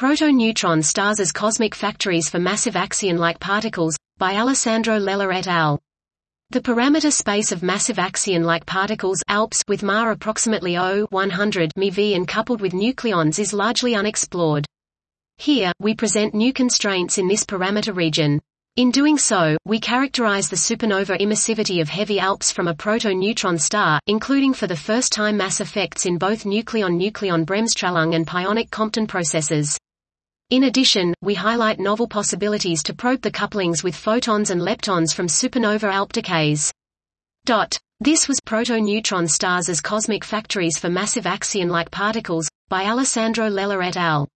Proto-neutron stars as cosmic factories for massive axion-like particles, by Alessandro Lella et al. The parameter space of massive axion-like particles ALPS with Ma approximately 0.100 MeV and coupled with nucleons is largely unexplored. Here, we present new constraints in this parameter region. In doing so, we characterize the supernova emissivity of heavy ALPS from a proto-neutron star, including for the first time mass effects in both nucleon-nucleon Bremsstrahlung and pionic Compton processes. In addition, we highlight novel possibilities to probe the couplings with photons and leptons from supernova ALP decays. This was Proto-neutron stars as cosmic factories for massive axion-like particles, by Alessandro Lella et al.